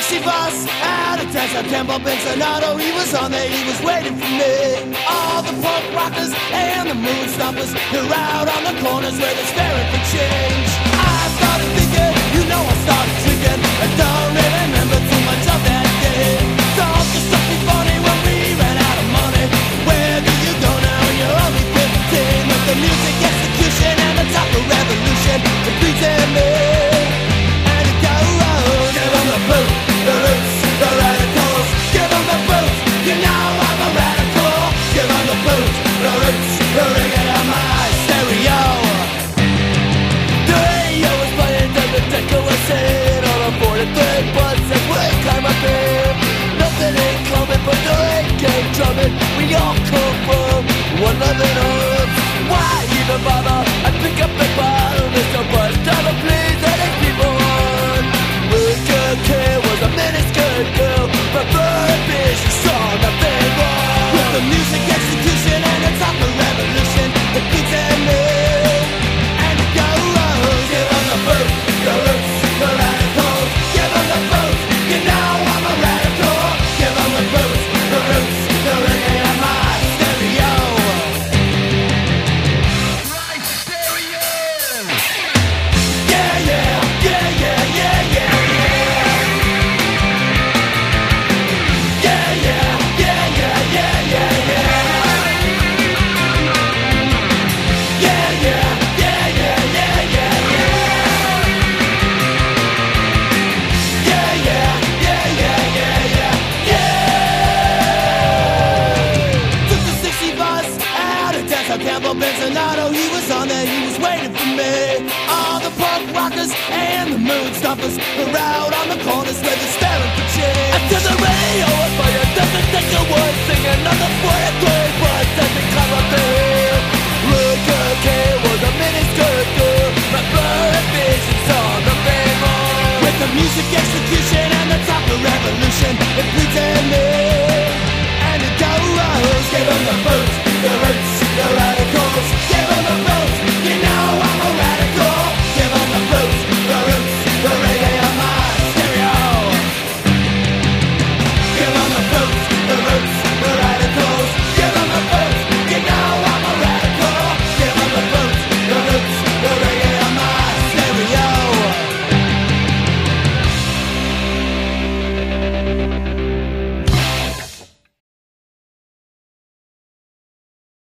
60 bus out of Tesla, Campbell Benzinato, he was on there, he was waiting for me. All the punk rockers and the moon stompers, they're out on the corners where they're staring for change. I started thinking, you know I started drinking, I don't really remember too much of that day. Thought this stuff be funny when we ran out of money. Where do you go now when you're only 15? With the music execution and the top of revolution, it beats in me. We all come from one loving arms. Why even bother? I pick up the bottle, Mr. Bus, tell the please that it's people on. Wicked Kid was a miniskirt girl, but bird bitch, she saw nothing wrong. With the music execution and the top of revolution, the beats and me, and it goes. Give them the boot, the roots, the radicals. Give them the boot, you know I'm a radical. Give them the boot, the roots, the reggae of my stereo. Right stereo. Yeah, yeah, yeah, yeah, yeah, yeah, yeah. Yeah, yeah, yeah, yeah, yeah, yeah, yeah. Yeah, yeah, yeah, yeah, yeah, yeah, yeah. Yeah, yeah, yeah, yeah, yeah, yeah, yeah. Took the 60 bus out of Tesla, Campbell Benzinato, he was on there, he was waiting for me. All the punk rockers and the moon stompers were out on the corners where they're staring for change. After the radio was fired, doesn't take a word, sing another 43 bus doesn't come up the hill. Wicked Kid was a miniskirt girl, but bird vision saw nothing wrong. With the music execution and the top of revolution, it bleeds in me, and it goes. Give 'em